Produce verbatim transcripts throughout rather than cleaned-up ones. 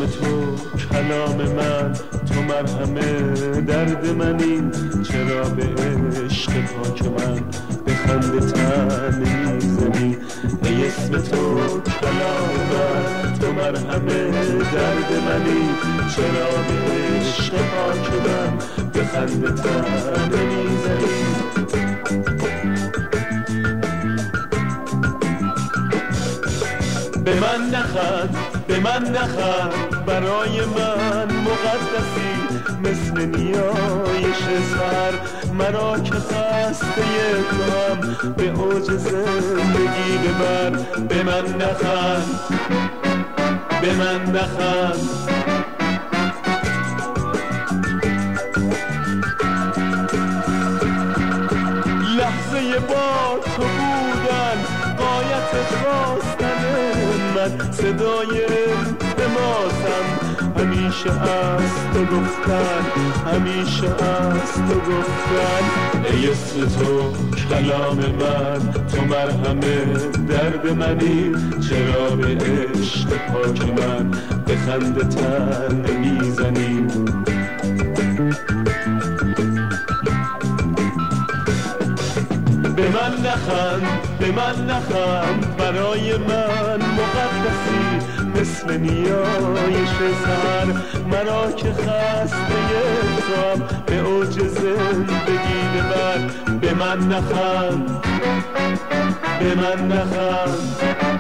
تو کلام من، تو مرهم درد منی، چرا به عشق پاک من به خنده تن میزنی؟ ای اسم تو کلام من، تو مرهم درد منی، چرا به عشق پاک من به خنده تن میزنی؟ به من نخند، به من نخند، برای من مقدسی مثل نیایش سر، مرا که خسته توام به اوج زندگی ببر. به من نخند، به من نخند، لحظه با تو بودن غایت خواستن من، صدای التماسم همیشه از تو گفتن، همیشه از تو گفتن. ای اسم تو کلام من، تو مرهم درد منی، چرا به عشق پاک من به خنده تن میزنی؟ به من نخند، به من نخند، برای من مقدسی مثل نیایش سر، مرا که خسته توام به اوج زندگی ببر. به من نخند، به من نخند،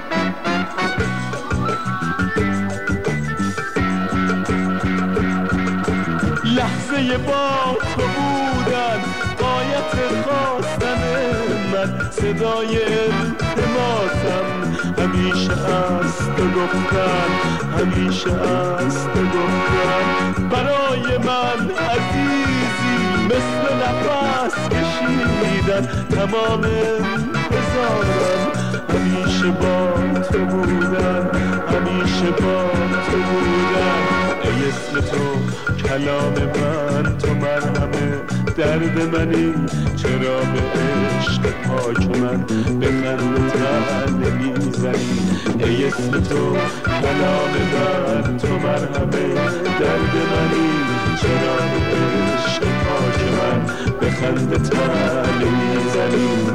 لحظه با تو بودن غایت خواستن من، صدای التماسم همیشه از تو گفتن، همیشه از تو گفتن. برای من عزیزی مثل نفس کشیدن، تمام انتظارم همیشه با تو بودن، همیشه با تو بودن. ای اسم تو کلام من، تو مرهم درد منی، چرا به عشق پاک من به خنده تن میزنی؟ ای اسم تو کلام من، تو مرهم درد منی، چرا به عشق پاک من به خنده تن میزنی؟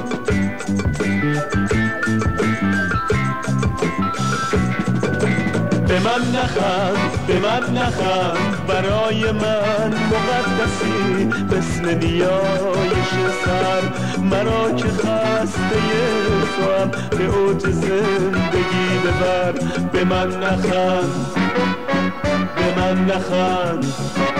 به من نخند، به من نخند، برای من مقدسی مثل نیایش سر، مرا که خسته توام به اوج زندگی ببر. به من نخند، به من نخند،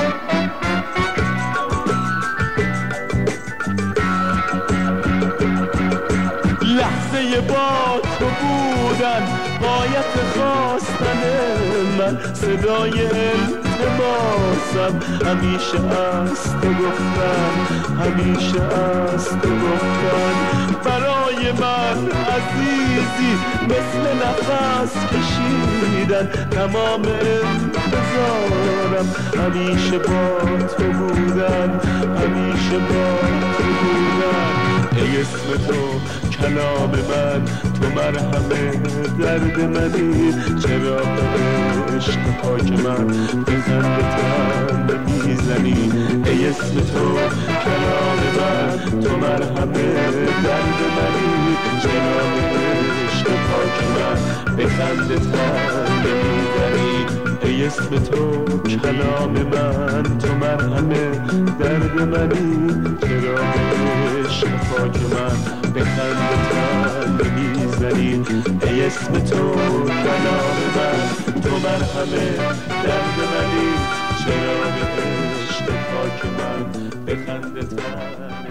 لحظه با تو بودن غایت خواستن من، صدای التماسم همیشه از تو گفتن، همیشه از تو گفتن. برای من عزیزی مثل نفس کشیدن، تمام انتظارم همیشه با تو بودن، همیشه با تو بودن. ای اسم تو کلام من، تو مرهم درد منی، چرا به عشق پاک من به خنده تن میزنی؟ ای اسم تو کلام من، تو مرهم درد منی، چرا به عشق پاک من به خنده تن میزنی؟ ای اسم تو کلام من، تو مرهم درد منی، چرا به عشق پاک من به خنده تن میزنی؟ ای اسم تو کلام من، تو مرهم درد منی، چرا به عشق پاک من به خنده تن